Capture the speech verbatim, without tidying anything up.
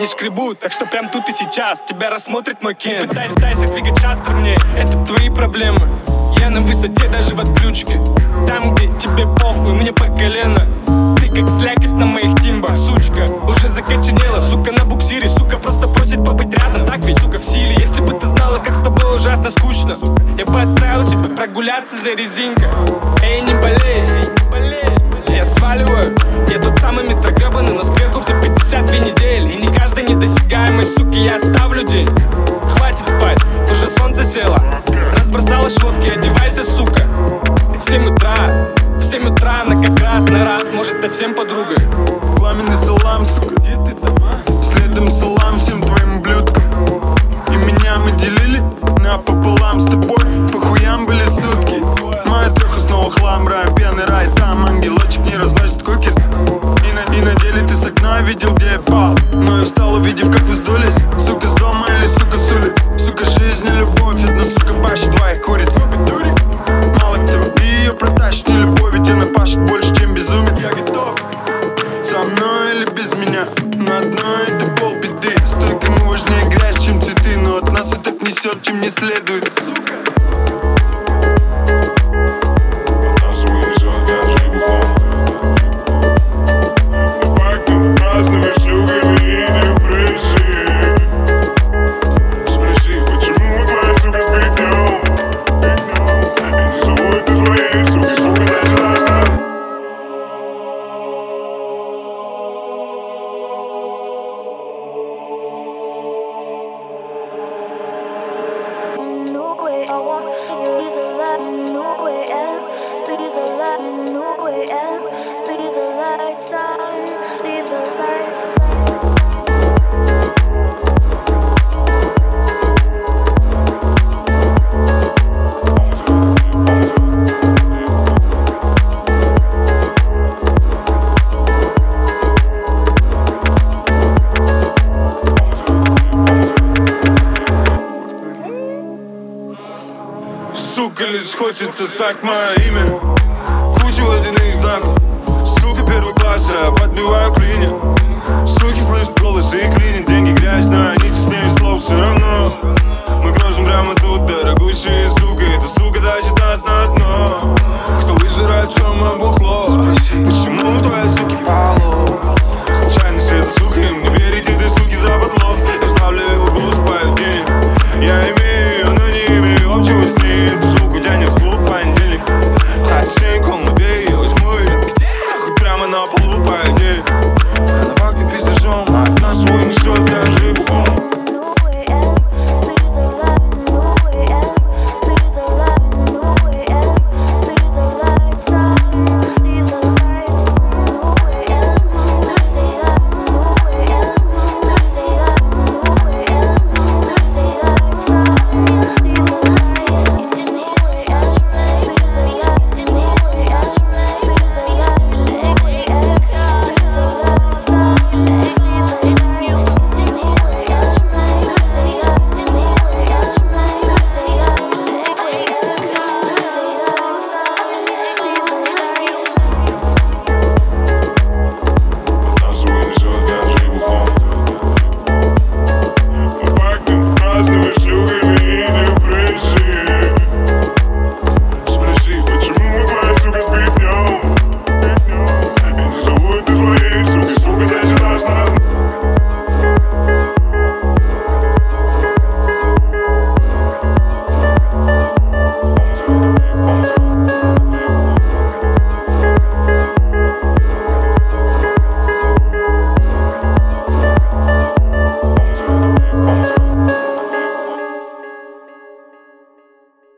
не шкребут. Так что прям тут и сейчас тебя рассмотрит мой кен. Пытайся, пытайся двигать шаттер мне, это твои проблемы. Я на высоте даже в отключке. Там, где тебе похуй, мне по колено. Ты как слякоть на моих тимбах, сучка. Уже закоченела, сука, на буксире. Сука просто просит побыть рядом, так ведь, сука, в силе. Если бы ты знала, как с тобой ужасно скучно, я бы отправил тебя прогуляться за резинкой. Эй, не болей, эй, не болей. Я сваливаю, я тот самый мистер гребаный, но сверху все пятьдесят две недели. И не каждой недосягаемой, суки, я оставлю день. Хватит спать, уже солнце село. Разбросала шмотки, одевайся, сука. В семь утра, в семь утра она как раз на раз может стать всем подругой. Пламенный салам, сука, где ты там, а? Следом салам всем твоим блюдкам. И меня мы делили напополам с тобой. По хуям были сутки. Моя трёха снова хлам, рай, пьяный рай. Там ангелочек не разносит кукис. И на, и на деле ты с окна видел, где я пал. Но я встал, увидев, как вы сдулись. Сука, с дома или сука с улиц. Сука, жизнь и любовь, одна сука пашет твоих куриц. Мало кто ее протащит, не любовь, ведь она пашет больше, чем безумец. Я готов, со мной или без меня, но одно это полбеды. Столько мы важнее грязь, чем цветы, но от нас и так несет, чем не следует, сука. I want to be the light, no way, and be the light, no way, and be the lights on, leave the lights on. Сука, лишь хочется сак мое имя. Куча водяных знаков. Сука, первый класс, я подбиваю клинья. Суки слышат голос и клинят. Деньги грязь, но они честнее слов все равно. Мы кружим прямо тут, дорогущие, сука. Эта сука тащит нас на дно. Кто выжирает, все мы бухло.